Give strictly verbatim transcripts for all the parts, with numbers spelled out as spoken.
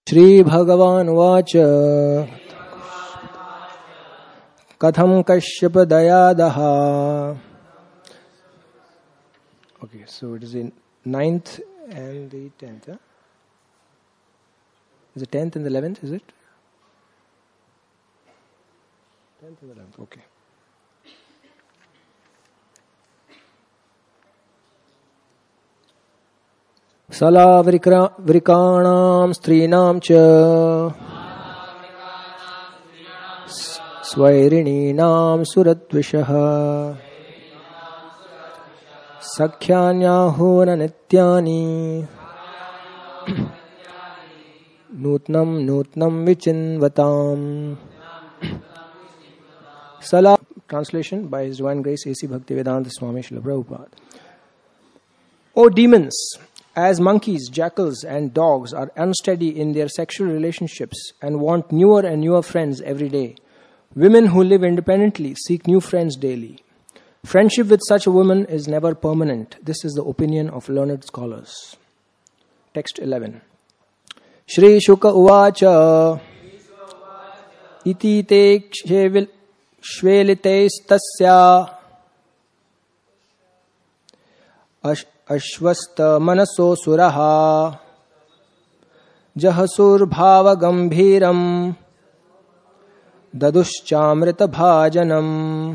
Shri Bhagavan Vacha Katham Kashyapa Dayadaha. Okay, so it is in ninth and the tenth. Huh? Is it tenth and the eleventh, is it? tenth and eleventh, okay. Sala vrikanam strinam cha svairinam suratvishaha sakhyanyahuna nityani nutnam nutnam vichinvatam. Sala, translation by His Divine Grace A C Bhaktivedanta Swami Srila Prabhupada. O demons, as monkeys, jackals and dogs are unsteady in their sexual relationships and want newer and newer friends every day, women who live independently seek new friends daily. Friendship with such a woman is never permanent. This is the opinion of learned scholars. Text eleven. Shri Shuka Uvacha Iti te shvelitestasya Ashvasta manaso suraha Jahasur bhava gambhiram Daduschamrita bhajanam.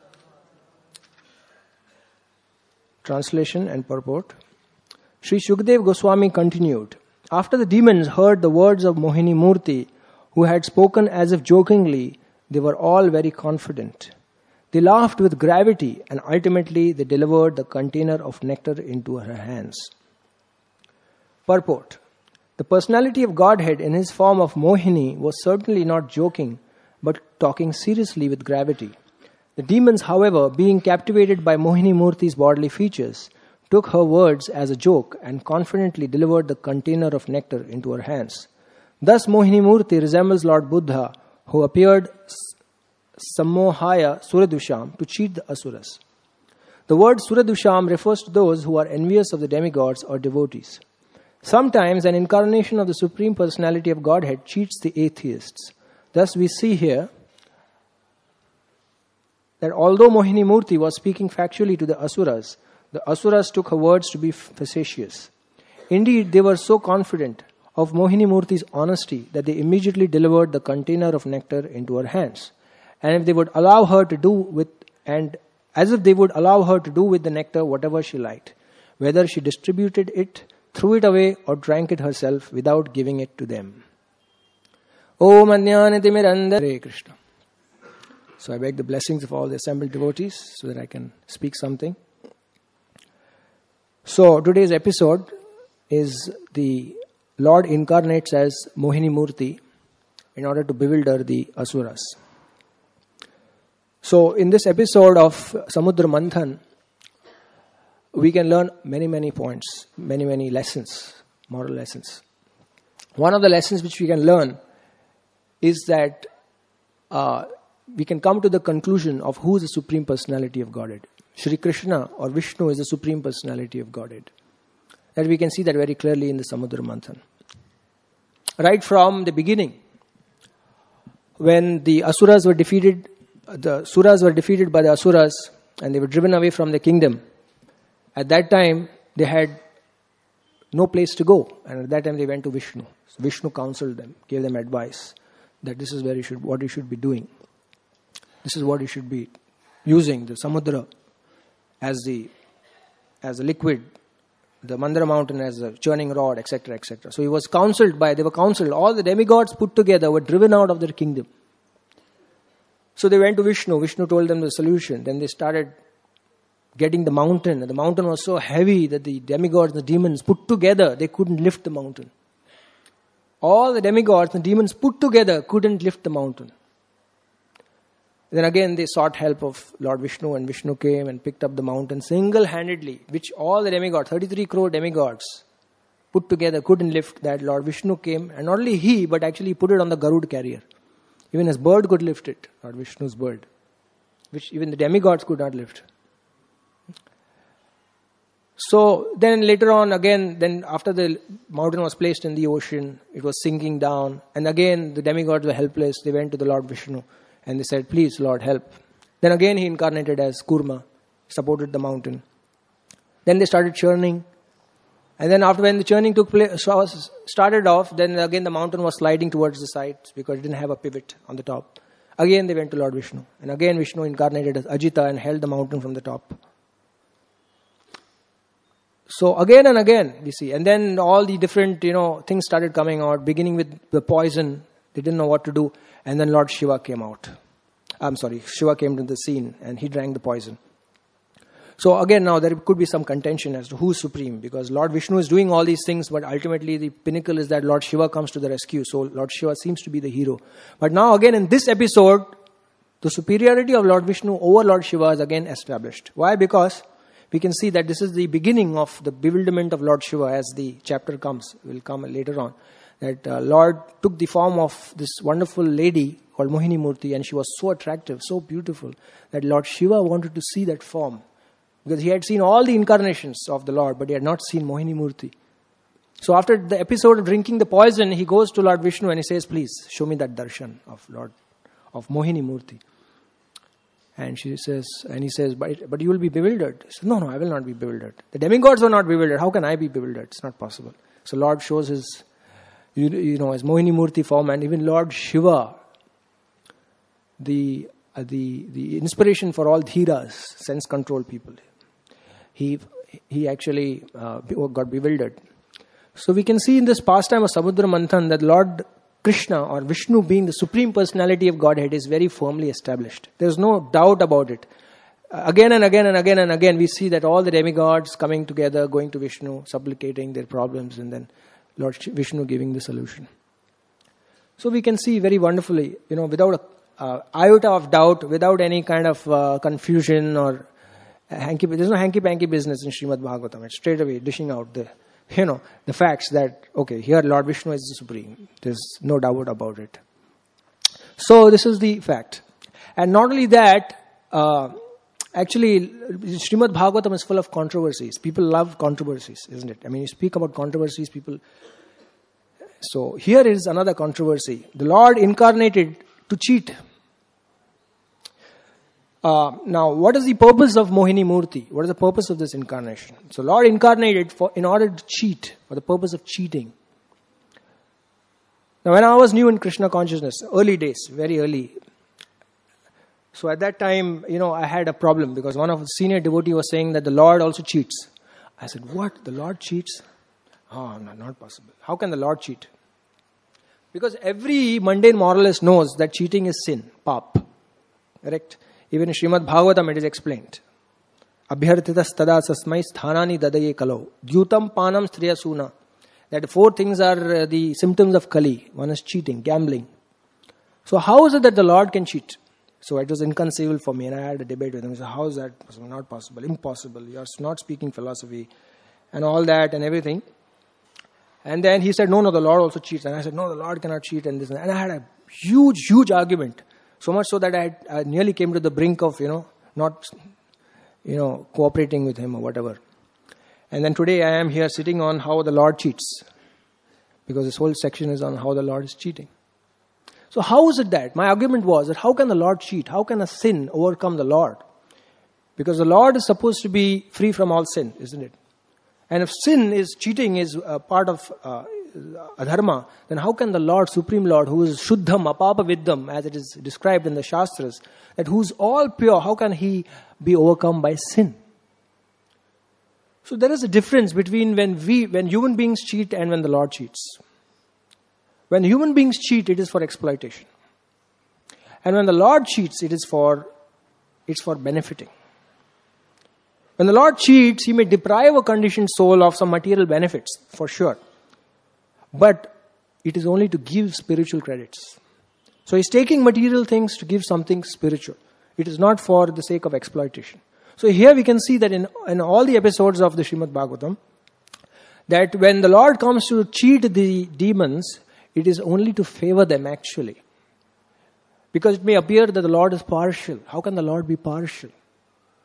Translation and purport. Sri Shukdev Goswami continued, after the demons heard the words of Mohini Murti, who had spoken as if jokingly, they were all very confident. They laughed with gravity and ultimately they delivered the container of nectar into her hands. Purport. The personality of Godhead in his form of Mohini was certainly not joking, but talking seriously with gravity. The demons, however, being captivated by Mohini Murti's bodily features, took her words as a joke and confidently delivered the container of nectar into her hands. Thus Mohini Murti resembles Lord Buddha, who appeared Sammohaya Suradusham to cheat the Asuras. The word Suradusham refers to those who are envious of the demigods or devotees. Sometimes an incarnation of the Supreme Personality of Godhead cheats the atheists. Thus we see here that although Mohini Murti was speaking factually to the Asuras, the Asuras took her words to be facetious. Indeed, they were so confident of Mohini Murti's honesty that they immediately delivered the container of nectar into her hands. And if they would allow her to do with, and as if they would allow her to do with the nectar whatever she liked, whether she distributed it, threw it away, or drank it herself without giving it to them. Om Ajnanatimirandhasya Hare Krishna. So I beg the blessings of all the assembled devotees so that I can speak something. So today's episode is the Lord incarnates as Mohini Murti in order to bewilder the Asuras. So in this episode of Samudra Manthan, we can learn many, many points, many, many lessons, moral lessons. One of the lessons which we can learn is that uh, we can come to the conclusion of who is the Supreme Personality of Godhead. Shri Krishna or Vishnu is the Supreme Personality of Godhead. That we can see that very clearly in the Samudra Manthan. Right from the beginning, when the Asuras were defeated, the Suras were defeated by the Asuras and they were driven away from the kingdom. At that time, they had no place to go. And at that time, they went to Vishnu. So Vishnu counseled them, gave them advice that this is where you should, what you should be doing. This is what you should be using, the Samudra as the as a liquid, the Mandara mountain as a churning rod, et cetera, et cetera. So he was counseled by, they were counseled, all the demigods put together were driven out of their kingdom. So they went to Vishnu. Vishnu told them the solution. Then they started getting the mountain. And the mountain was so heavy that the demigods and the demons put together, they couldn't lift the mountain. All the demigods and demons put together couldn't lift the mountain. Then again they sought help of Lord Vishnu, and Vishnu came and picked up the mountain single-handedly, which all the demigods, thirty-three crore demigods put together couldn't lift that. Lord Vishnu came, and not only he, but actually he put it on the Garud carrier. Even his bird could lift it, Lord Vishnu's bird, which even the demigods could not lift. So then later on again, then after the mountain was placed in the ocean, it was sinking down. And again, the demigods were helpless. They went to the Lord Vishnu and they said, please Lord, help. Then again he incarnated as Kurma, supported the mountain. Then they started churning. And then after when the churning took place, started off, then again the mountain was sliding towards the sides because it didn't have a pivot on the top. Again they went to Lord Vishnu. And again Vishnu incarnated as Ajita and held the mountain from the top. So again and again, we see. And then all the different, you know, things started coming out, beginning with the poison. They didn't know what to do. And then Lord Shiva came out. I'm sorry, Shiva came to the scene and he drank the poison. So again, now there could be some contention as to who's supreme, because Lord Vishnu is doing all these things, but ultimately the pinnacle is that Lord Shiva comes to the rescue. So Lord Shiva seems to be the hero. But now again in this episode, the superiority of Lord Vishnu over Lord Shiva is again established. Why? Because we can see that this is the beginning of the bewilderment of Lord Shiva as the chapter comes, will come later on. That uh, Lord took the form of this wonderful lady called Mohini Murti, and she was so attractive, so beautiful, that Lord Shiva wanted to see that form. Because he had seen all the incarnations of the Lord, but he had not seen Mohini Murti. So after the episode of drinking the poison, he goes to Lord Vishnu and he says, please show me that darshan of Lord, of Mohini Murti. And she says, and he says, but, but you will be bewildered. He says, no, no, I will not be bewildered. The demigods were not bewildered. How can I be bewildered? It's not possible. So Lord shows his, you, you know, his Mohini Murti form, and even Lord Shiva, the uh, the the inspiration for all dhiras, sense control people. He he actually uh, got bewildered. So we can see in this pastime of Samudra Manthan that Lord Krishna or Vishnu, being the supreme personality of Godhead, is very firmly established. There is no doubt about it. Uh, again and again and again and again we see that all the demigods coming together, going to Vishnu, supplicating their problems, and then Lord Vishnu giving the solution. So we can see very wonderfully, you know, without a uh, iota of doubt, without any kind of uh, confusion or hanky. There's no hanky-panky business in Srimad Bhagavatam. It's straight away dishing out the, you know, the facts that, okay, here Lord Vishnu is the supreme. There's no doubt about it. So this is the fact. And not only that, uh, actually, Srimad Bhagavatam is full of controversies. People love controversies, isn't it? I mean, you speak about controversies, people... So here is another controversy. The Lord incarnated to cheat. Uh, now, what is the purpose of Mohini Murti? What is the purpose of this incarnation? So Lord incarnated for in order to cheat, for the purpose of cheating. Now, when I was new in Krishna consciousness, early days, very early, so at that time, you know, I had a problem because one of the senior devotee was saying that the Lord also cheats. I said, what? The Lord cheats? Oh, no, not possible. How can the Lord cheat? Because every mundane moralist knows that cheating is sin, pap. Correct? Even in Srimad Bhagavatam it is explained. Abhyarthitas tada sasmai sthanani dadaye kalau. Dyutam panam striyasuna. That four things are the symptoms of Kali. One is cheating, gambling. So how is it that the Lord can cheat? So it was inconceivable for me, and I had a debate with him. I said, how is that possible? Not possible, impossible. You are not speaking philosophy and all that and everything. And then he said, no, no, the Lord also cheats. And I said, no, the Lord cannot cheat. And this and, and I had a huge, huge argument. So much so that I, had, I nearly came to the brink of, you know, not, you know, cooperating with him or whatever. And then today I am here sitting on how the Lord cheats. Because this whole section is on how the Lord is cheating. So how is it that? My argument was that how can the Lord cheat? How can a sin overcome the Lord? Because the Lord is supposed to be free from all sin, isn't it? And if sin is, cheating is a part of uh, adharma, then how can the Lord, Supreme Lord, who is Shuddham, Apapa Viddham, as it is described in the Shastras, that who is all pure, how can he be overcome by sin? So there is a difference between when we, when human beings cheat and when the Lord cheats. When human beings cheat, it is for exploitation. And when the Lord cheats, it is for, it's for benefiting. When the Lord cheats, he may deprive a conditioned soul of some material benefits, for sure. But it is only to give spiritual credits. So he's taking material things to give something spiritual. It is not for the sake of exploitation. So here we can see that in, in all the episodes of the Srimad Bhagavatam, that when the Lord comes to cheat the demons, it is only to favor them actually. Because it may appear that the Lord is partial. How can the Lord be partial?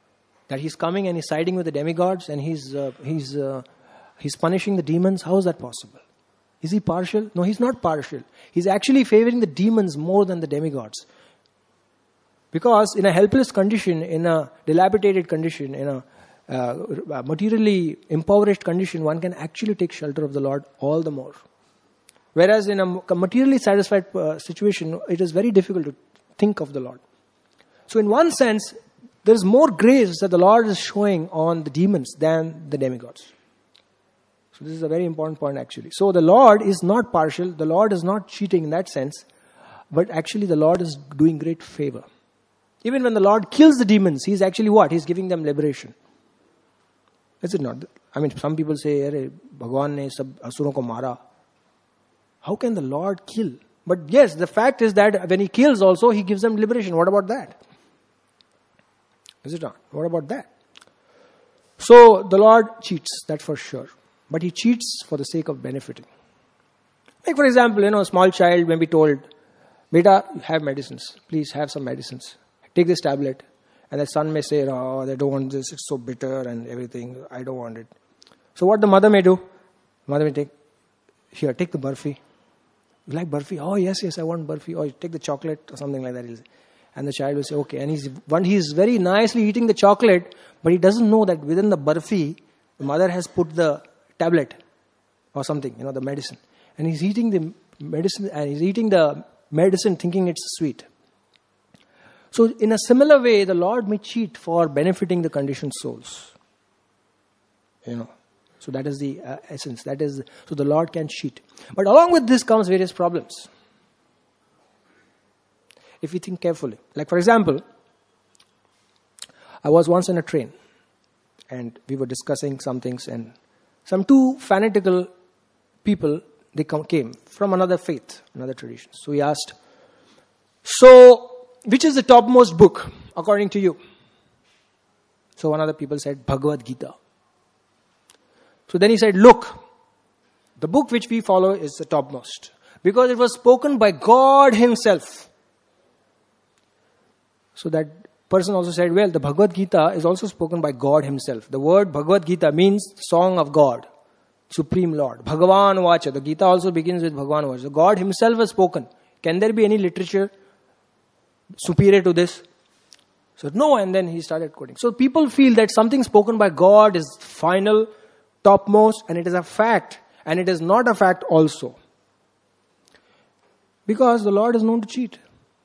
That he's coming and he's siding with the demigods and he's uh, he's uh, he's punishing the demons. How is that possible? Is he partial? No, he's not partial. He's actually favoring the demons more than the demigods. Because in a helpless condition, in a dilapidated condition, in a uh, materially impoverished condition, one can actually take shelter of the Lord all the more. Whereas in a materially satisfied uh, situation, it is very difficult to think of the Lord. So in one sense, there is more grace that the Lord is showing on the demons than the demigods. So this is a very important point actually. So the Lord is not partial, the Lord is not cheating in that sense, but actually the Lord is doing great favor. Even when the Lord kills the demons, He's actually what? He's giving them liberation. Is it not? I mean, some people say, Arey, Bhagwan ne sab asuron ko mara. How can the Lord kill? But yes, the fact is that when He kills also, He gives them liberation. What about that? Is it not? What about that? So the Lord cheats, that's for sure. But He cheats for the sake of benefiting. Like for example, you know, a small child may be told, Beta, have medicines. Please have some medicines. Take this tablet. And the son may say, oh, I don't want this. It's so bitter and everything. I don't want it. So what the mother may do? Mother may take, here, take the burfi. You like burfi? Oh, yes, yes, I want burfi. Or take the chocolate or something like that. And the child will say, okay. And he's one, he's very nicely eating the chocolate, but he doesn't know that within the burfi, the mother has put the tablet or something, you know, the medicine. And he's eating the medicine, and he's eating the medicine thinking it's sweet. So in a similar way, the Lord may cheat for benefiting the conditioned souls. You know, so that is the uh, essence. That is, so the Lord can cheat. But along with this comes various problems. If you think carefully. Like for example, I was once in a train and we were discussing some things, and some two fanatical people, they come, came from another faith, another tradition. So we asked, so which is the topmost book according to you? So one of the people said, Bhagavad Gita. So then he said, look, the book which we follow is the topmost because it was spoken by God Himself. So that person also said, well, the Bhagavad Gita is also spoken by God Himself. The word Bhagavad Gita means song of God, Supreme Lord. Bhagavan Vacha. The Gita also begins with Bhagavan Vacha. So God Himself has spoken. Can there be any literature superior to this? So no, and then he started quoting. So people feel that something spoken by God is final, topmost, and it is a fact. And it is not a fact also. Because the Lord is known to cheat.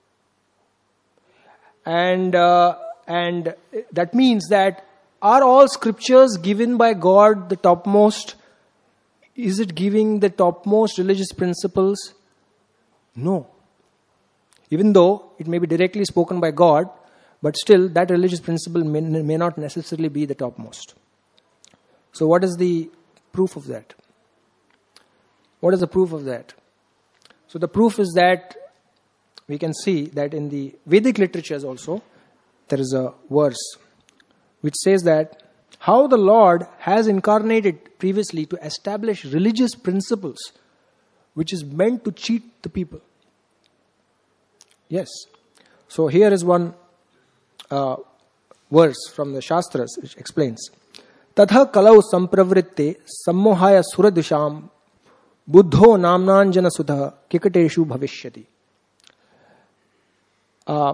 And uh, and that means that are all scriptures given by God the topmost? Is it giving the topmost religious principles? No. Even though it may be directly spoken by God, but still that religious principle may, may not necessarily be the topmost. So what is the proof of that? What is the proof of that? So the proof is that we can see that in the Vedic literatures also, there is a verse which says that how the Lord has incarnated previously to establish religious principles which is meant to cheat the people. Yes. So here is one uh, verse from the Shastras which explains, Tatha kalau sampravritte sammohaya suradisham buddho namnanjana sudha kikateshu bhavishyati. Uh,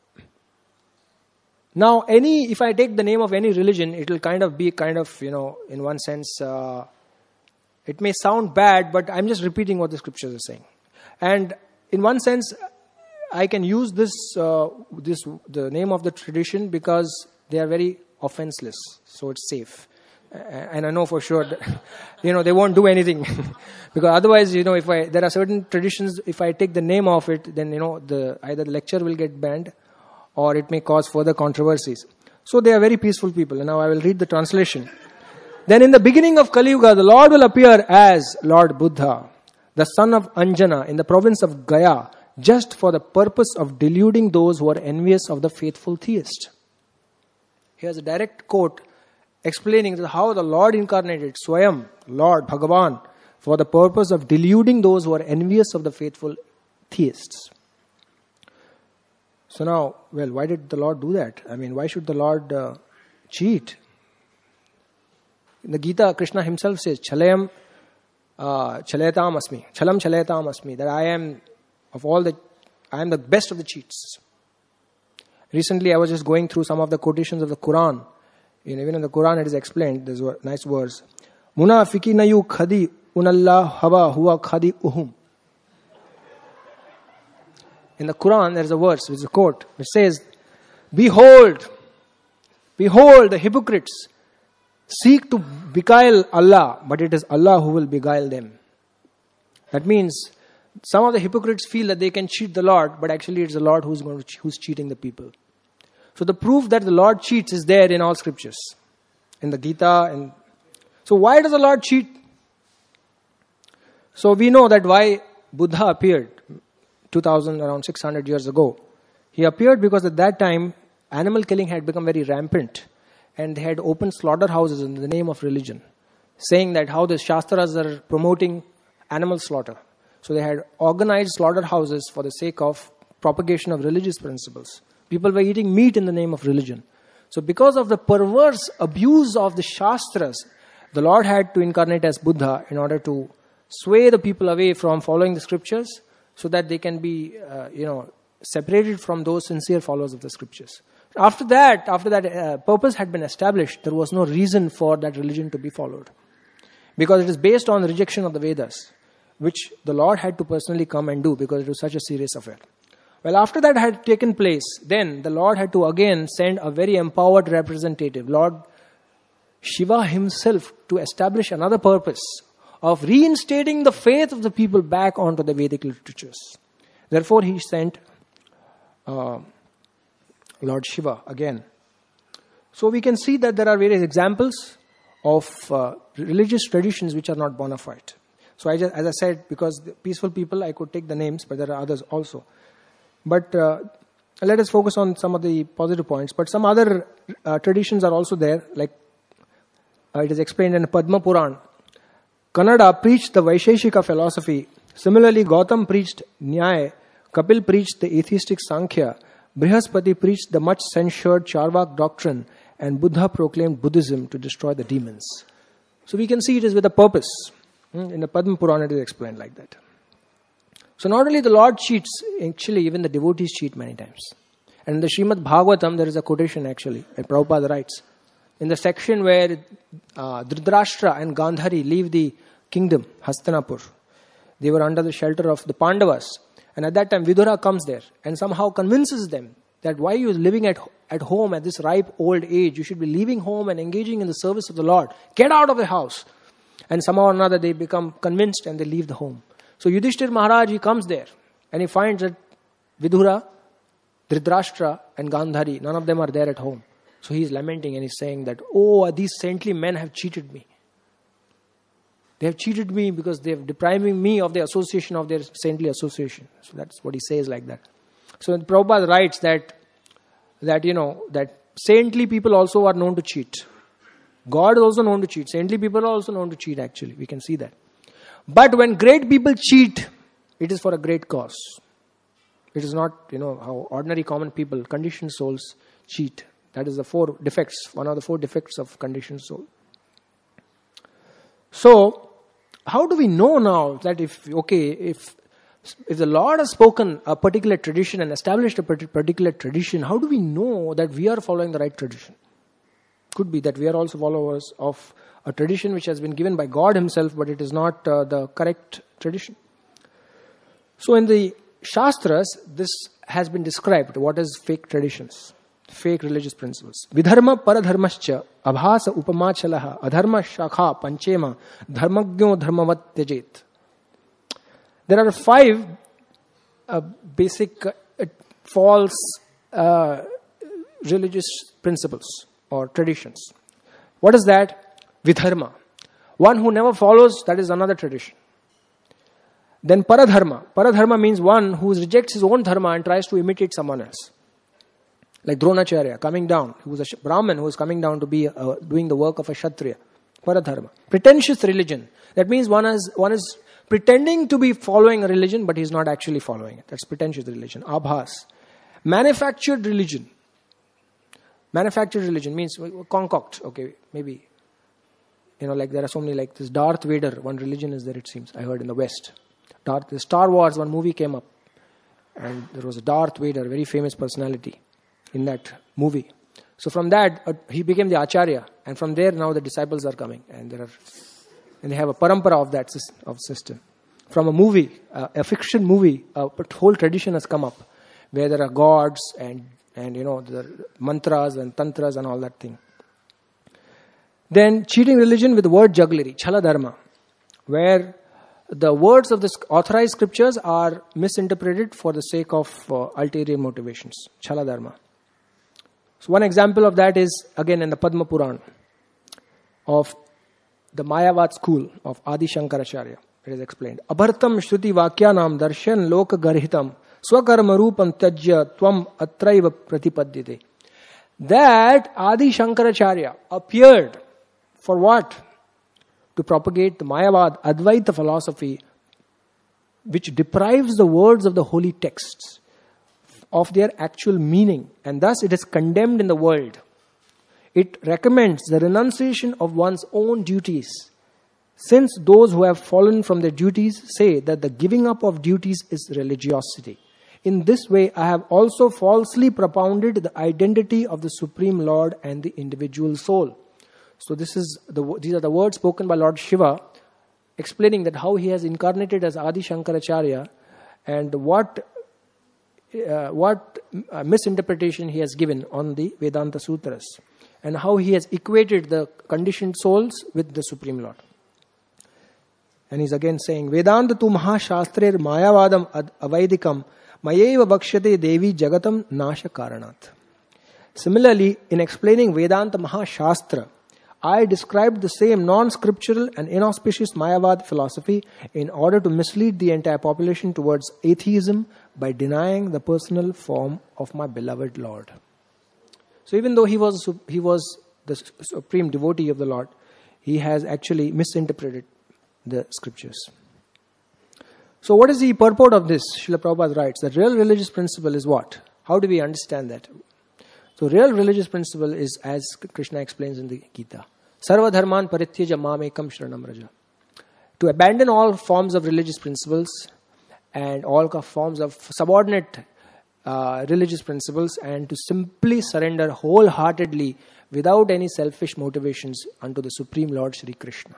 now, any if I take the name of any religion, it will kind of be kind of, you know, in one sense, uh, it may sound bad, but I'm just repeating what the scriptures are saying. And in one sense, I can use this, uh, this the name of the tradition because they are very offenseless, so it's safe. And I know for sure that, you know, they won't do anything. Because otherwise, you know, if I, there are certain traditions, if I take the name of it, then, you know, the either the lecture will get banned or it may cause further controversies. So they are very peaceful people. And now I will read the translation. Then in the beginning of Kali Yuga, the Lord will appear as Lord Buddha, the son of Anjana in the province of Gaya, just for the purpose of deluding those who are envious of the faithful theist. Here's a direct quote explaining how the Lord incarnated Swayam, Lord Bhagavan, for the purpose of deluding those who are envious of the faithful theists. So now, well, why did the Lord do that? I mean, why should the Lord uh, cheat. In the Gita, Krishna himself says, Chalayam uh, Chalayatam Asmi. Chalam Chalayatam Asmi. That I am of all the, I am the best of the cheats. Recently, I was just going through some of the quotations of the Quran. You know, even in the Quran, it is explained. There's a nice verse. Munafiki nayu khadi unallah hawa huwa khadi uhum. In the Quran, there is a verse, which is a quote, which says, Behold, behold the hypocrites seek to beguile Allah, but it is Allah who will beguile them. That means some of the hypocrites feel that they can cheat the Lord, but actually it's the Lord who's going to, who's cheating the people. So the proof that the Lord cheats is there in all scriptures, in the Gita. And so why does the Lord cheat? So we know that why Buddha appeared two thousand, around six hundred years ago. He appeared because at that time animal killing had become very rampant, and they had opened slaughterhouses in the name of religion, saying that how the Shastras are promoting animal slaughter. So they had organized slaughterhouses for the sake of propagation of religious principles. People were eating meat in the name of religion. So because of the perverse abuse of the Shastras, the Lord had to incarnate as Buddha in order to sway the people away from following the scriptures, so that they can be, uh, you know, separated from those sincere followers of the scriptures. After that, after that uh, purpose had been established, there was no reason for that religion to be followed. Because it is based on the rejection of the Vedas, which the Lord had to personally come and do because it was such a serious affair. Well, after that had taken place, then the Lord had to again send a very empowered representative, Lord Shiva himself, to establish another purpose of reinstating the faith of the people back onto the Vedic literatures. Therefore, he sent uh, Lord Shiva again. So we can see that there are various examples of uh, religious traditions which are not bona fide. So I just, as I said, because the peaceful people, I could take the names, but there are others also. But uh, let us focus on some of the positive points. But some other uh, traditions are also there, like uh, it is explained in Padma Puran. Kannada preached the Vaisheshika philosophy. Similarly, Gautam preached Nyaya, Kapil preached the atheistic Sankhya, Brihaspati preached the much censured Charvak doctrine, and Buddha proclaimed Buddhism to destroy the demons. So we can see it is with a purpose. In the Padma Puran, it is explained like that. So not only the Lord cheats, actually even the devotees cheat many times. And in the Srimad Bhagavatam, there is a quotation actually, and Prabhupada writes, in the section where uh, Dhritarashtra and Gandhari leave the kingdom, Hastinapur, they were under the shelter of the Pandavas. And at that time, Vidura comes there and somehow convinces them that why you are living at, at home at this ripe old age, you should be leaving home and engaging in the service of the Lord. Get out of the house. And somehow or another, they become convinced and they leave the home. So Yudhishthir Maharaj, he comes there and he finds that Vidura, Dhritarashtra and Gandhari, none of them are there at home. So he is lamenting and he's saying that, oh, these saintly men have cheated me. They have cheated me because they have depriving me of the association of their saintly association. So that's what he says like that. So Prabhupada writes that, that, you know, that saintly people also are known to cheat. God is also known to cheat. Saintly people are also known to cheat actually. We can see that. But when great people cheat, it is for a great cause. It is not, you know, how ordinary common people, conditioned souls cheat. That is the four defects, one of the four defects of conditioned soul. So, how do we know now that if, okay, if if the Lord has spoken a particular tradition and established a particular tradition, how do we know that we are following the right tradition? Could be that we are also followers of a tradition which has been given by God himself, but it is not uh, the correct tradition. So in the Shastras, this has been described, what is fake traditions, fake religious principles. Vidharma paradharmascha abhasa upamachalaha adharma shakha panchema dharmagyo dharmavat tyajet. There are five uh, basic uh, false uh, religious principles or traditions. What is that? Vidharma. One who never follows, that is another tradition. Then paradharma. Paradharma means one who rejects his own dharma and tries to imitate someone else. Like Dronacharya coming down. He was a Brahmin who was coming down to be uh, doing the work of a Kshatriya. Paradharma. Pretentious religion. That means one is, one is pretending to be following a religion, but he is not actually following it. That's pretentious religion. Abhas. Manufactured religion. Manufactured religion means concoct. Okay, maybe. You know, like there are so many, like this Darth Vader, one religion is there, it seems. I heard in the West. Darth, the Star Wars, one movie came up. And there was a Darth Vader, very famous personality in that movie. So from that, uh, he became the Acharya. And from there, now the disciples are coming. And there are, and they have a parampara of that of system. From a movie, uh, a fiction movie, a whole tradition has come up. Where there are gods and, and you know, the mantras and tantras and all that thing. Then cheating religion with word jugglery, chala dharma, where the words of the authorized scriptures are misinterpreted for the sake of uh, ulterior motivations, chala dharma. So one example of that is again in the Padma Puran of the Mayavad school of Adi Shankaracharya. It is explained. Abhartam shruti vakyanam darshan loka garhitam swakarma rupam tyajya tvam atraiva pratipadyate. That Adi Shankaracharya appeared for what? To propagate the Mayavad Advaita philosophy, which deprives the words of the holy texts of their actual meaning, and thus it is condemned in the world. It recommends the renunciation of one's own duties, since those who have fallen from their duties say that the giving up of duties is religiosity. In this way, I have also falsely propounded the identity of the Supreme Lord and the individual soul. So this is the, these are the words spoken by Lord Shiva, explaining that how he has incarnated as Adi Shankaracharya and what uh, what uh, misinterpretation he has given on the Vedanta Sutras, and how he has equated the conditioned souls with the Supreme Lord. And he's again saying, Vedanta tu mahashastrer mayavadam ad avaidikam mayeva bhakshyate devi jagatam nasha karanat. Similarly, in explaining Vedanta Mahashastra, I described the same non-scriptural and inauspicious Mayavad philosophy in order to mislead the entire population towards atheism by denying the personal form of my beloved Lord. So even though he was he was the supreme devotee of the Lord, he has actually misinterpreted the scriptures. So what is the purport of this? Srila Prabhupada writes that real religious principle is what? How do we understand that? So real religious principle is, as Krishna explains in the Gita, Sarva dharman parityaja mamekam shranam raja. To abandon all forms of religious principles and all forms of subordinate uh, religious principles, and to simply surrender wholeheartedly without any selfish motivations unto the Supreme Lord Shri Krishna.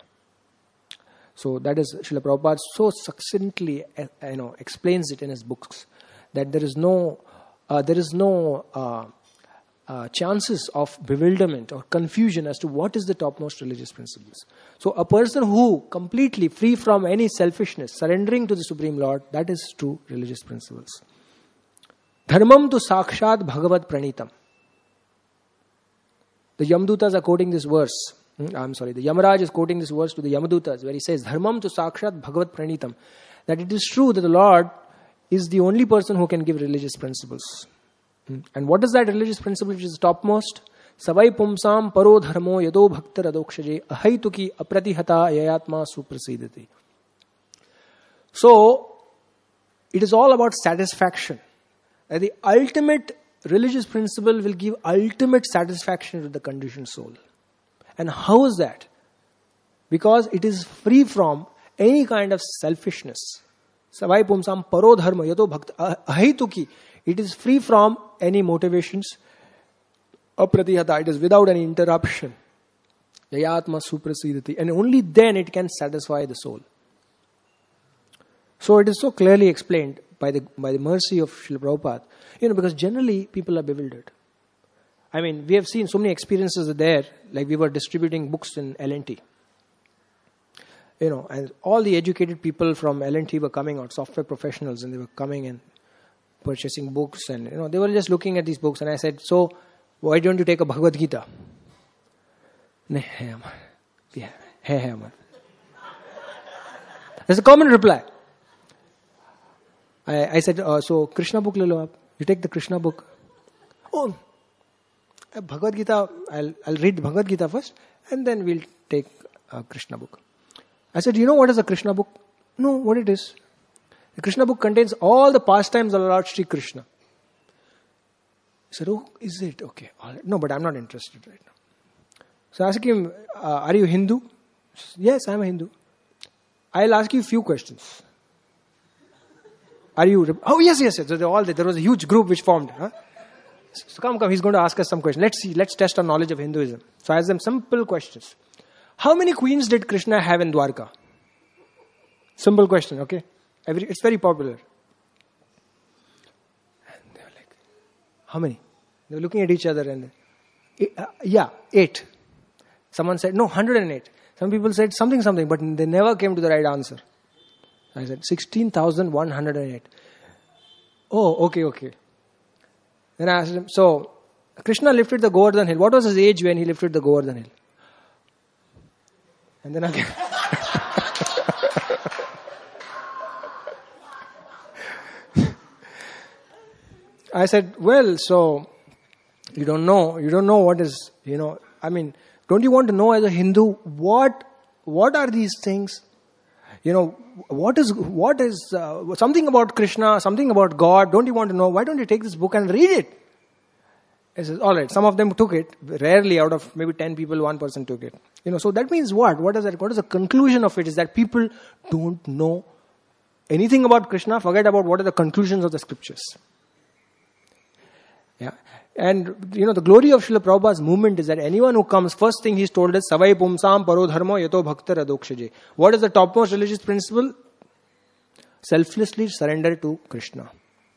So that is Srila Prabhupada so succinctly uh, you know, explains it in his books, that there is no, uh, there is no uh, Uh, chances of bewilderment or confusion as to what is the topmost religious principles. So a person who completely free from any selfishness, surrendering to the Supreme Lord, that is true religious principles. Dharmam tu sakshat bhagavad pranitam. The Yamadutas are quoting this verse. I'm sorry, the Yamaraj is quoting this verse to the Yamadutas, where he says, Dharmam tu sakshat bhagavad pranitam. That it is true that the Lord is the only person who can give religious principles. And what is that religious principle which is topmost? Savai pumsam paro dharmo yado bhaktar adokshaje ahaituki apratihata yayatma suprasidati. So, it is all about satisfaction. And the ultimate religious principle will give ultimate satisfaction to the conditioned soul. And how is that? Because it is free from any kind of selfishness. Savai pumsam paro dharmo yado bhaktar ahaituki. It is free from any motivations. Apratihata, it is without any interruption. Yayatma suprasidati. And only then it can satisfy the soul. So it is so clearly explained by the by the mercy of Srila Prabhupada. You know, because generally people are bewildered. I mean, we have seen so many experiences there, like we were distributing books in L and T. You know, and all the educated people from L and T were coming out, software professionals, and they were coming and purchasing books, and you know they were just looking at these books, and I said, so why don't you take a Bhagavad Gita? Yeah, that's a common reply. I, I said, uh, so Krishna book le lo aap. You take the Krishna book. Oh, Bhagavad Gita, I'll, I'll read the Bhagavad Gita first, and then we'll take a Krishna book. I said, you know what is a Krishna book? No, what it is? The Krishna book contains all the pastimes of Lord Shri Krishna. said, oh, is it? Okay. All right. No, but I'm not interested right now. So I asked him, uh, are you Hindu? Said, yes, I'm a Hindu. I'll ask you a few questions. Are you... Oh, yes, yes, yes. So they all, there was a huge group which formed. Huh? So come, come, he's going to ask us some questions. Let's see, let's test our knowledge of Hinduism. So I asked them simple questions. How many queens did Krishna have in Dwarka? Simple question, okay? Every, it's very popular. And they were like, how many? They were looking at each other and, uh, yeah, eight. Someone said, no, one hundred eight. Some people said something, something, but they never came to the right answer. I said, sixteen thousand one hundred eight. Oh, okay, okay. Then I asked him, so, Krishna lifted the Govardhan hill. What was his age when he lifted the Govardhan hill? And then again... I said, well, so, you don't know, you don't know what is, you know, I mean, don't you want to know as a Hindu, what, what are these things? You know, what is, what is, uh, something about Krishna, something about God, don't you want to know? Why don't you take this book and read it? I said, all right, some of them took it, rarely out of maybe ten people, one person took it. You know, so that means what? What is that? What is the conclusion of it? Is that people don't know anything about Krishna, forget about what are the conclusions of the scriptures. Yeah. And, you know, the glory of Srila Prabhupada's movement is that anyone who comes, first thing he's told is, Savai pumsam paro dharmo yato bhakta radokshaje. What is the topmost religious principle? Selflessly surrender to Krishna.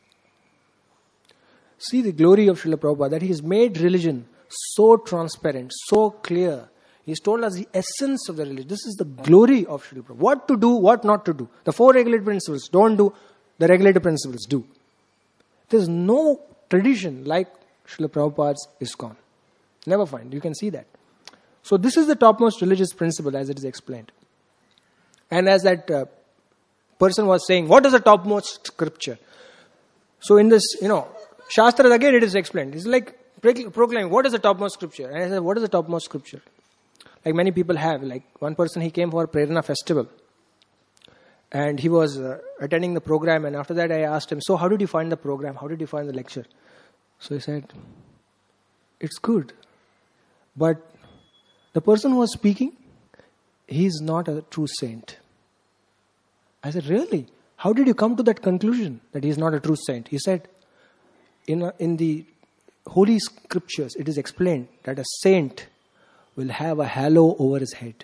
See the glory of Srila Prabhupada, that he has made religion so transparent, so clear. He's told us the essence of the religion. This is the glory of Srila Prabhupada. What to do, what not to do. The four regulated principles, don't do. The regulated principles, do. There's no tradition like Srila Prabhupada's ISKCON. Never find. You can see that. So this is the topmost religious principle as it is explained. And as that uh, person was saying, what is the topmost scripture? So in this, you know, Shastra again it is explained. It's like proclaiming, what is the topmost scripture? And I said, what is the topmost scripture? Like many people have. Like one person, he came for a Prerana festival. And he was uh, attending the program, and after that I asked him, so how did you find the program? How did you find the lecture? So he said, it's good. But the person who was speaking, he is not a true saint. I said, really? How did you come to that conclusion that he is not a true saint? He said, in, a, in the Holy Scriptures, it is explained that a saint will have a halo over his head.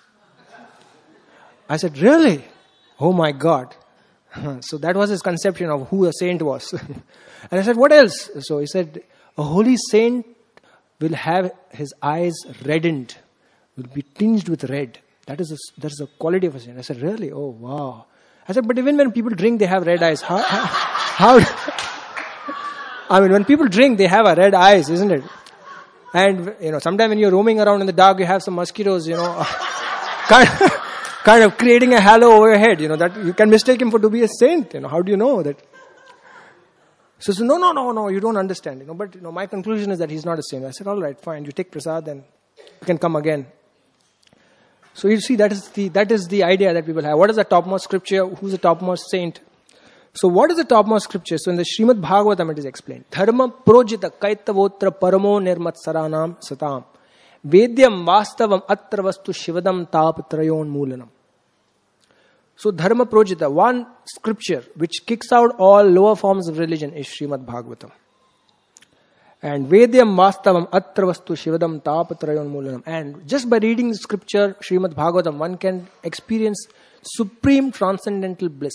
I said, really? Oh my God. So that was his conception of who a saint was. And I said, what else? So he said, a holy saint will have his eyes reddened, will be tinged with red. That is a, that is the quality of a saint. I said, really? Oh, wow. I said, but even when people drink, they have red eyes. How? how, how I mean, when people drink, they have a red eyes, isn't it? And, you know, sometimes when you're roaming around in the dark, you have some mosquitoes, you know, kind of, kind of creating a halo over your head, you know, that you can mistake him for to be a saint, you know, how do you know that? So, so no, no, no, no, you don't understand, you know, but, you know, my conclusion is that he's not a saint. I said, all right, fine, you take prasad and you can come again. So you see, that is the, that is the idea that people have. What is the topmost scripture? Who's the topmost saint? So what is the topmost scripture? So in the Srimad Bhagavatam it is explained. Dharma projita kaitavotra paramo nirmat saranam satam. Vedyam vastavam atra vastu shivadam tapatrayon moolanam. So dharma projita, one scripture which kicks out all lower forms of religion is Srimad Bhagavatam. And Vedyam vastavam atra vastu shivadam tapatrayon moolanam. And just by reading the scripture, Srimad Bhagavatam, one can experience supreme transcendental bliss.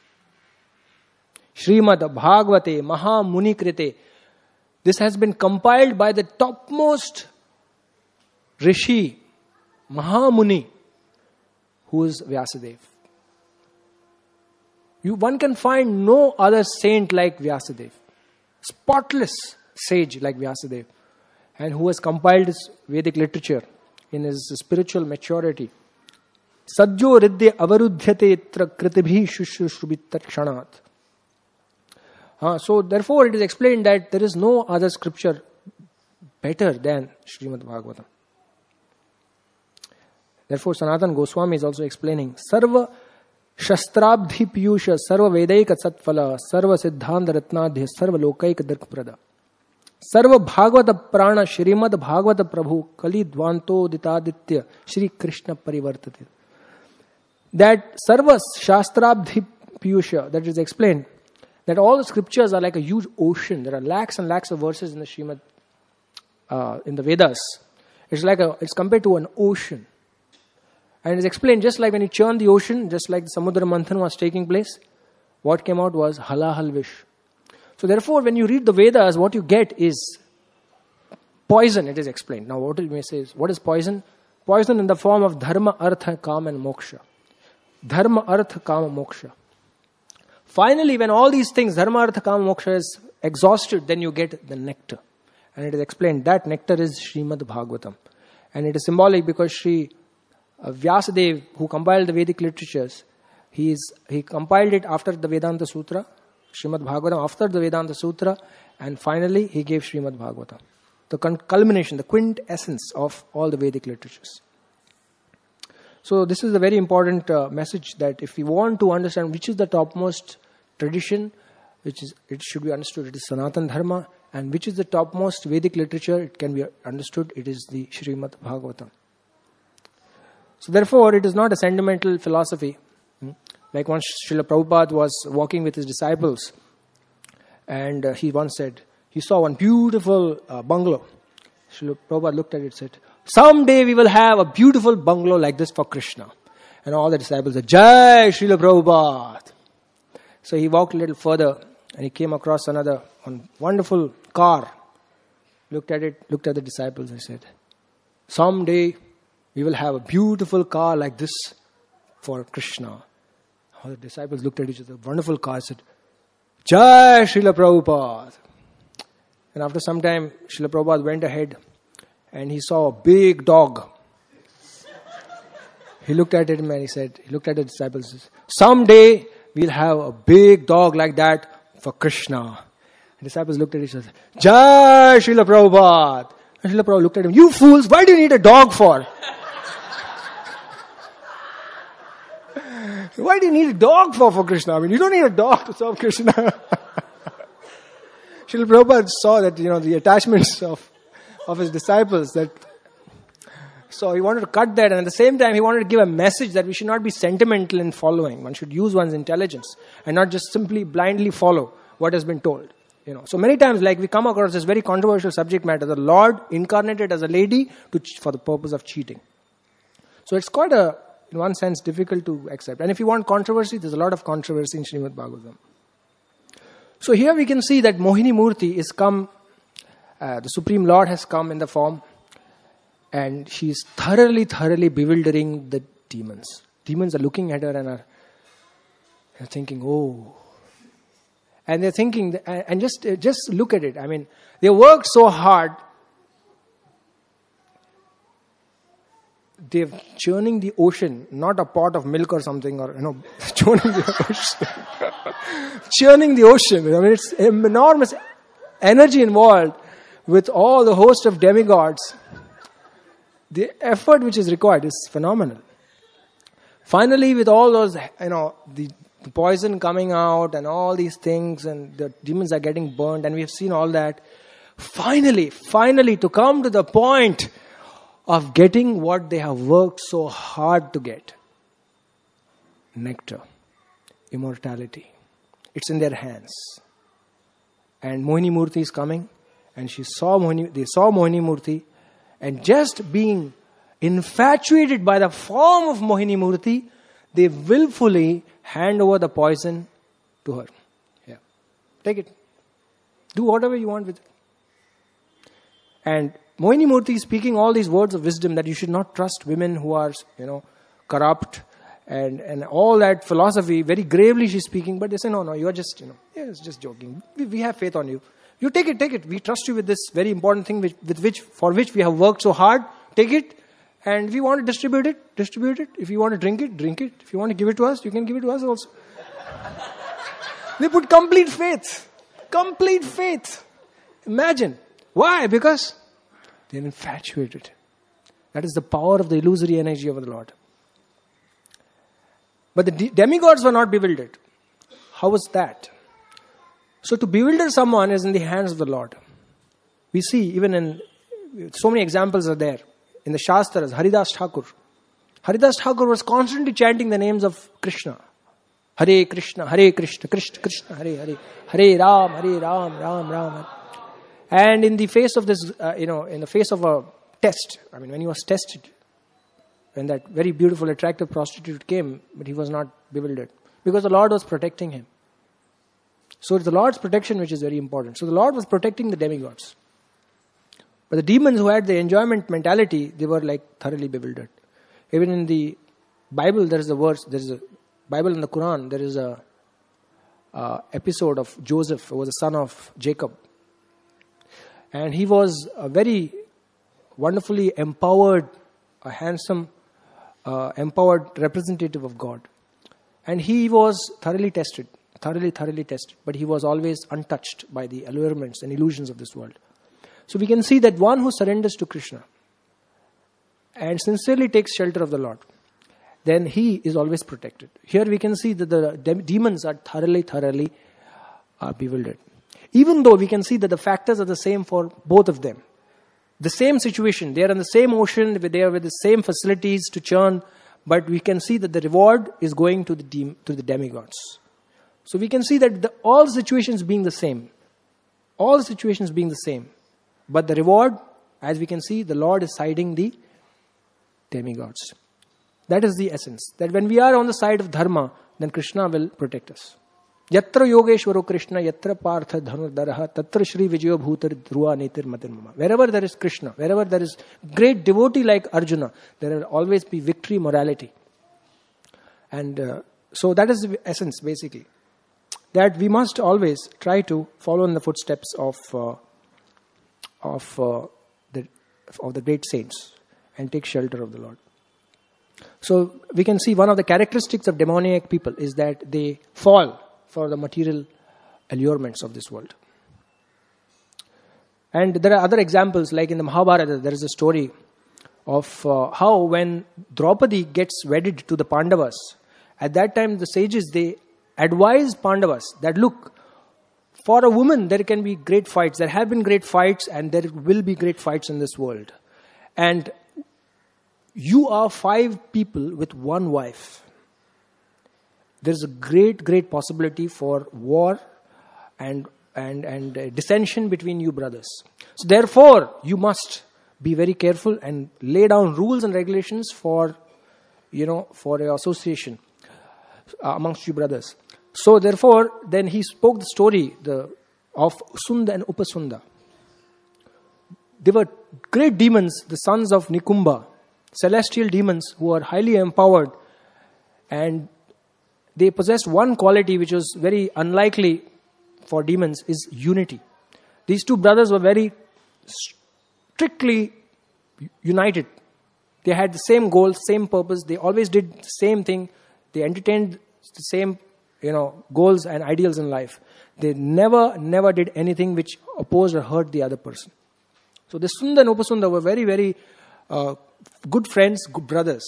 Srimad Bhagavate Maha Muni Krite. This has been compiled by the topmost Rishi, Maha Muni, who is Vyasadeva. You, one can find no other saint like Vyasadeva. Spotless sage like Vyasadeva. And who has compiled his Vedic literature in his spiritual maturity. Sadjo riddhe avarudhyate itra kritibhi shushrubhita kshanat. Uh, so therefore it is explained that there is no other scripture better than Srimad Bhagavatam. Therefore Sanatana Goswami is also explaining Sarva Shastrabdhi Piyusha Sarva Vedaika Satphala Sarva Siddhanta Ratnadhya Sarva Lokaika Dirkprada. Sarva Bhagavata Prana Shrimad Bhagavata Prabhu Kali Dvanto Ditaditya Shri Krishna Parivartate. That Sarva Shastrabdhi Piyusha, that is explained, that all the scriptures are like a huge ocean. There are lakhs and lakhs of verses in the Srimad, uh, in the Vedas. It's like a, it's compared to an ocean. And it's explained just like when you churn the ocean, just like the Samudra Manthan was taking place, what came out was halahal vish. So therefore, when you read the Vedas, what you get is poison, it is explained. Now what you may say is, what is poison? Poison in the form of dharma, artha, kama and moksha. Dharma, artha, kama, moksha. Finally, when all these things, dharma, artha, kama, moksha is exhausted, then you get the nectar. And it is explained, that nectar is Srimad Bhagavatam. And it is symbolic because Sri uh, Vyasadeva, who compiled the Vedic literatures, he, is, he compiled it after the Vedanta Sutra, Srimad Bhagavatam after the Vedanta Sutra, and finally he gave Srimad Bhagavatam. The culmination, the quintessence of all the Vedic literatures. So this is a very important uh, message, that if we want to understand which is the topmost tradition, which is it should be understood, it is Sanatana Dharma, and which is the topmost Vedic literature, it can be understood, it is the Srimad Bhagavatam. So therefore, it is not a sentimental philosophy. Hmm? Like once Srila Prabhupada was walking with his disciples, and uh, he once said, he saw one beautiful uh, bungalow. Srila Prabhupada looked at it and said, someday we will have a beautiful bungalow like this for Krishna. And all the disciples said, Jai Srila Prabhupada. So he walked a little further and he came across another one wonderful car. Looked at it, looked at the disciples and said, someday we will have a beautiful car like this for Krishna. All the disciples looked at each other, wonderful car, said, Jai Srila Prabhupada. And after some time, Srila Prabhupada went ahead and he saw a big dog. He looked at it and he said, he looked at the disciples and said, someday we'll have a big dog like that for Krishna. The disciples looked at each other, Jai Srila Prabhupada. And Srila Prabhupada looked at him, you fools, why do you need a dog for? Why do you need a dog for, for Krishna? I mean, you don't need a dog to serve Krishna. Srila Prabhupada saw that, you know, the attachments of, of his disciples, that so he wanted to cut that, and at the same time he wanted to give a message that we should not be sentimental in following. One should use one's intelligence and not just simply blindly follow what has been told. You know, so many times, like we come across this very controversial subject matter, the Lord incarnated as a lady to for the purpose of cheating. So it's quite a, in one sense, difficult to accept. And if you want controversy, there's a lot of controversy in Srimad Bhagavatam. So here we can see that Mohini Murti is come, uh, the Supreme Lord has come in the form, and she is thoroughly, thoroughly bewildering the demons. Demons are looking at her and are they're thinking, oh. And they're thinking, and just, just look at it. I mean, they work so hard. They're churning the ocean, not a pot of milk or something, or, you know, churning the ocean. Churning the ocean. I mean, it's enormous energy involved with all the host of demigods. The effort which is required is phenomenal. Finally, with all those, you know, the, the poison coming out and all these things, and the demons are getting burned, and we have seen all that. Finally, finally, to come to the point of getting what they have worked so hard to get. Nectar. Immortality. It's in their hands. And Mohini Murti is coming, and she saw Mohini, they saw Mohini Murti, and just being infatuated by the form of Mohini Murti, they willfully hand over the poison to her. Yeah. Take it. Do whatever you want with it. And Mohini Murti is speaking all these words of wisdom that you should not trust women who are, you know, corrupt and, and all that philosophy. Very gravely she's speaking, but they say, no, no, you are just, you know, yeah, it's just joking. We, we have faith on you. You take it, take it. We trust you with this very important thing which, with which, for which we have worked so hard. Take it. And if you want to distribute it, distribute it. If you want to drink it, drink it. If you want to give it to us, you can give it to us also. They put complete faith. Complete faith. Imagine. Why? Because they're infatuated. That is the power of the illusory energy of the Lord. But the de- demigods were not bewildered. How was that? So to bewilder someone is in the hands of the Lord. We see even in, so many examples are there. In the Shastras, Haridas Thakur. Haridas Thakur was constantly chanting the names of Krishna. Hare Krishna, Hare Krishna, Krishna Krishna, Hare Hare, Hare Ram, Hare Ram, Ram Ram. And in the face of this, uh, you know, in the face of a test, I mean, when he was tested, when that very beautiful, attractive prostitute came, but he was not bewildered, because the Lord was protecting him. So it's the Lord's protection which is very important. So the Lord was protecting the demigods. But the demons who had the enjoyment mentality, they were like thoroughly bewildered. Even in the Bible, there is a verse, there is a Bible in the Quran, there is a uh, episode of Joseph, who was the son of Jacob. And he was a very wonderfully empowered, a handsome, uh, empowered representative of God. And he was thoroughly tested, thoroughly, thoroughly tested. But he was always untouched by the allurements and illusions of this world. So we can see that one who surrenders to Krishna and sincerely takes shelter of the Lord, then he is always protected. Here we can see that the de- demons are thoroughly, thoroughly uh, bewildered. Even though we can see that the factors are the same for both of them. The same situation, they are in the same ocean, they are with the same facilities to churn, but we can see that the reward is going to the dem- to the demigods. So we can see that the, all situations being the same, all situations being the same, but the reward, as we can see, the Lord is siding the demigods. That is the essence. That when we are on the side of dharma, then Krishna will protect us. Yatra yogeshwaro Krishna, yatra partha dhanurdaraha, tatra shri vijayo bhutar dhruva netir matir mama. Wherever there is Krishna, wherever there is great devotee like Arjuna, there will always be victory, morality. And uh, so that is the essence, basically. That we must always try to follow in the footsteps of uh, of uh, the of the great saints and take shelter of the Lord. So we can see one of the characteristics of demoniac people is that they fall for the material allurements of this world. And there are other examples, like in the Mahabharata, there is a story of uh, how when Draupadi gets wedded to the Pandavas, at that time the sages, they advise Pandavas that, look, for a woman there can be great fights, there have been great fights and there will be great fights in this world. And you are five people with one wife. There is a great, great possibility for war and and and uh, dissension between you brothers. So therefore, you must be very careful and lay down rules and regulations for, you know, for your association uh, amongst you brothers. So therefore, then he spoke the story the of Sunda and Upasunda. They were great demons, the sons of Nikumba, celestial demons who are highly empowered, and they possessed one quality which was very unlikely for demons, is unity. These two brothers were very strictly united. They had the same goal, same purpose. They always did the same thing. They entertained the same, you know, goals and ideals in life. They never, never did anything which opposed or hurt the other person. So the Sunda and Upasunda were very, very uh, good friends, good brothers.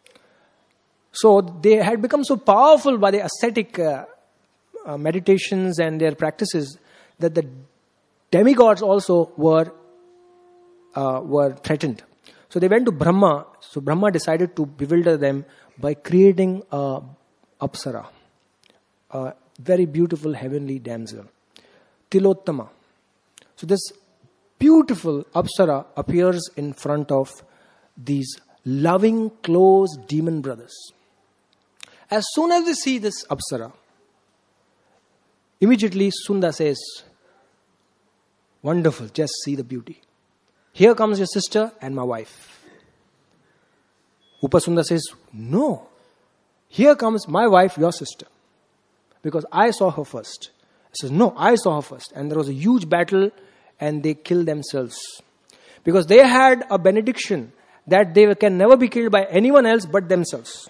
So they had become so powerful by the ascetic uh, uh, meditations and their practices that the demigods also were uh, were threatened. So they went to Brahma. So Brahma decided to bewilder them by creating a Apsara, a very beautiful heavenly damsel, Tilottama. So this beautiful Apsara appears in front of these loving, close demon brothers. As soon as they see this Apsara, immediately Sunda says, wonderful, just see the beauty. Here comes your sister and my wife. Upasunda says, no, here comes my wife, your sister. Because I saw her first. He says, no, I saw her first. And there was a huge battle and they killed themselves. Because they had a benediction that they can never be killed by anyone else but themselves.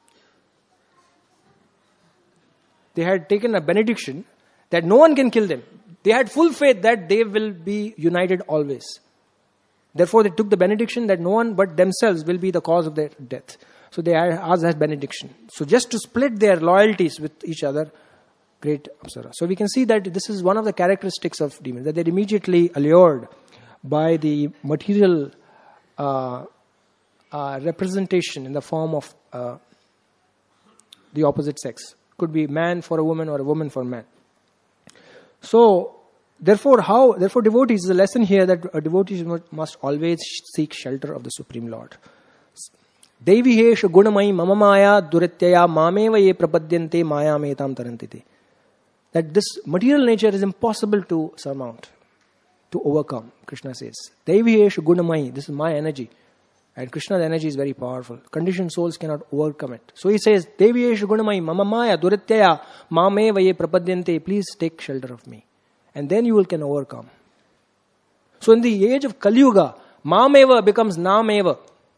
They had taken a benediction that no one can kill them. They had full faith that they will be united always. Therefore, they took the benediction that no one but themselves will be the cause of their death. So they asked that benediction. So just to split their loyalties with each other, great Apsara. So we can see that this is one of the characteristics of demons, that they're immediately allured by the material uh, uh, representation in the form of uh, the opposite sex. Could be man for a woman or a woman for a man. So, therefore, how? Therefore, devotees, is a lesson here that a devotee must always seek shelter of the Supreme Lord. Devihesha gunamai mama maya durityaya mameva ye prapadyante maya metam tarantite. That this material nature is impossible to surmount, to overcome. Krishna says, Devihesha gunamai, this is my energy. And Krishna's energy is very powerful. Conditioned souls cannot overcome it. So he says, Deviyeshu gunamai mama maya durityaya mameva ye prapadyante. Please take shelter of me. And then you will can overcome. So in the age of Kali Yuga, mameva becomes nameva.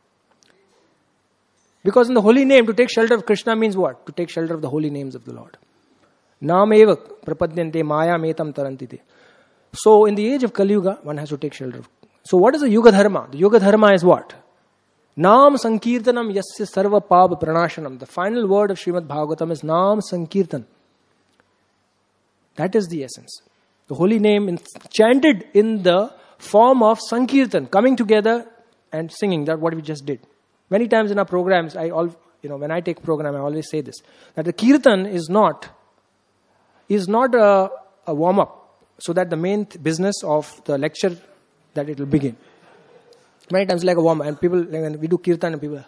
Because in the holy name, to take shelter of Krishna means what? To take shelter of the holy names of the Lord. Nameva prapadyante maya metam tarantite. So in the age of Kali Yuga, one has to take shelter of. So what is the Yuga Dharma? The Yuga Dharma is what? Nam Sankirtanam Yasya Sarva Pab Pranashanam. The final word of Srimad Bhagavatam is Nam Sankirtan. That is the essence. The holy name in, chanted in the form of Sankirtan, coming together and singing. That's what we just did. Many times in our programs, I all you know when I take program, I always say this: that the Kirtan is not is not a, a warm up, so that the main th- business of the lecture that it will begin. Many times like a warm, and people, like when we do kirtan, and people,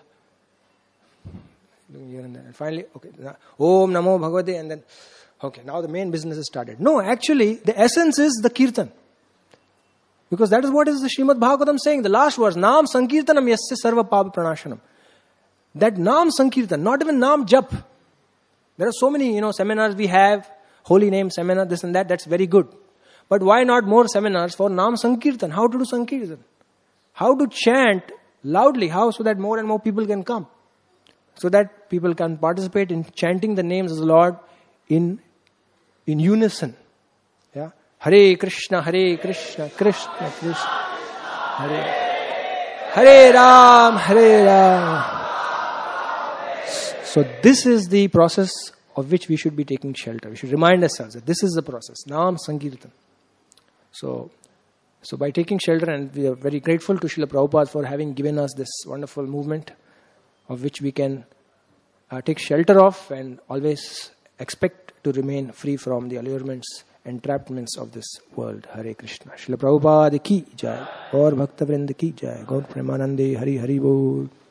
and finally, okay, Om Namo Bhagavate, and then, okay, now the main business is started. No, actually, the essence is the kirtan. Because that is what is the Srimad Bhagavatam saying. The last verse, Nam Sankirtanam Yasya Sarva Papa Pranashanam. That Nam Sankirtan, not even Nam Jap. There are so many, you know, seminars we have, holy name seminar, this and that, that's very good. But why not more seminars for Nam Sankirtan? How to do Sankirtan? How to chant loudly, how so that more and more people can come. So that people can participate in chanting the names of the Lord in, in unison. Yeah? Hare Krishna, Hare Krishna, Krishna Krishna, Hare Hare Ram, Hare Ram. So this is the process of which we should be taking shelter. We should remind ourselves that this is the process. Nam Sankirtan. So, so by taking shelter, and we are very grateful to Srila Prabhupada for having given us this wonderful movement of which we can uh, take shelter of and always expect to remain free from the allurements, entrapments of this world. Hare Krishna. Srila Prabhupada ki jai. Gaur Bhakta Vrinda ki jai. Gaur Premanande Hari Hari Bol.